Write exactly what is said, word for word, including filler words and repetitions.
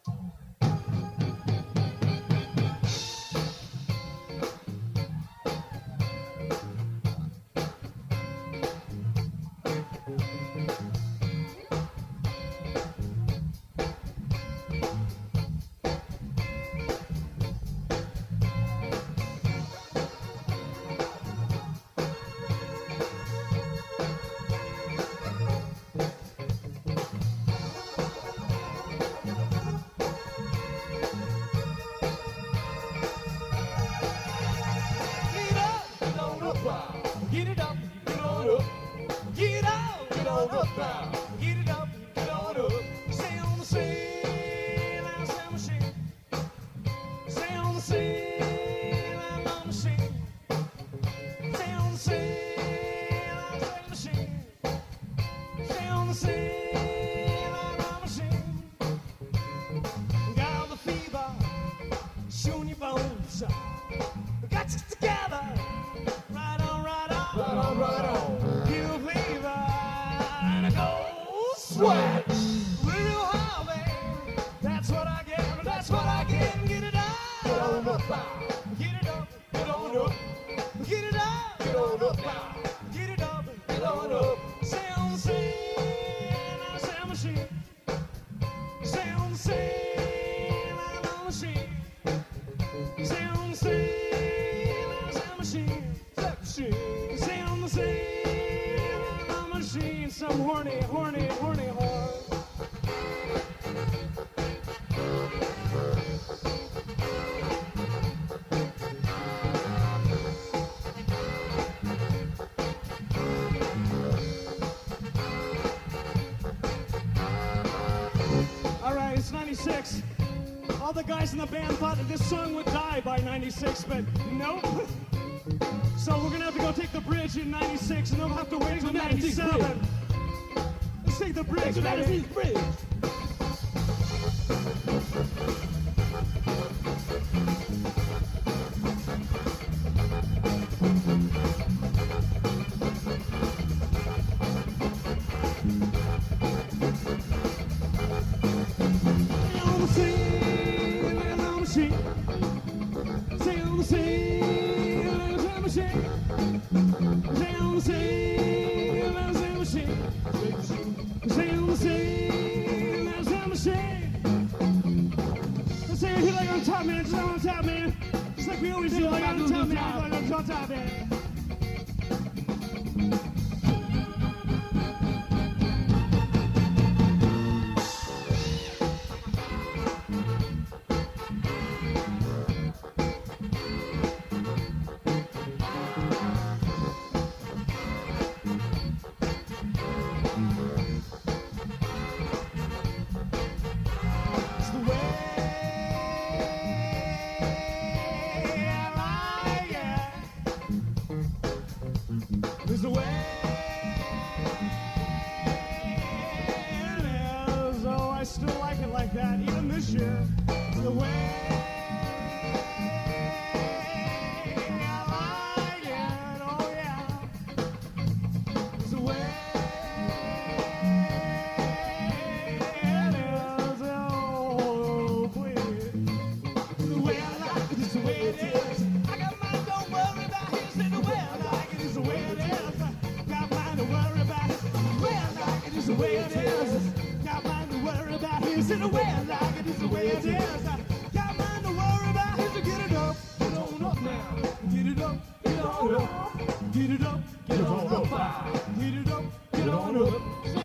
Get it up, get on up. Get out, get on up now. Get it up, get on up. Stay on the scene, I'm the machine. Stay on the scene, I'm the machine. Stay on the scene, I'm the machine. Stay on the scene, I'm the machine. Got the fever, showing your bones. Got you together. Right on, right on, right on, right on. Give a flavor and a cold sweat. Real high, baby. That's what I get. That's what I get. Get it up, get on up, get it up, get on up, get it up, get on up, get it up, get on up. Stay on the scene, I'm the machine. Stay on the scene, I'm the machine. Stay on the scene, I'm the machine. Stay on the scene, I'm the machine. Some horny, horny, horny whore. All right, it's ninety-six. All the guys in the band thought that this song would die by ninety-six, but nope. So we're gonna have to go take the bridge in ninety-six, and then we'll have to wait till ninety-seven. Let's take the bridge, baby. Bridge. Stay on the scene, I'm the machine. Stay on the scene, I'm the machine. Stay on the scene, I'm the machine. Let's say it like on top, man. Just like on top, man. Just like we always do, like on top, man. Like on top, man. Is the way it is. Oh, I still like it like that, even this year. The way I like it, oh yeah. It's the way it is, oh please. The way I like it is the way it is. I got mine, don't worry about it. It's the way I like it is the way it is. It's the way it is. Got mine to worry about. Is it the way I like it? It's the way it is. Got mine to worry about. Is to get it up, get on up now. Get it up, get on up. Get it up, get on up. Get it up, get on up. Stay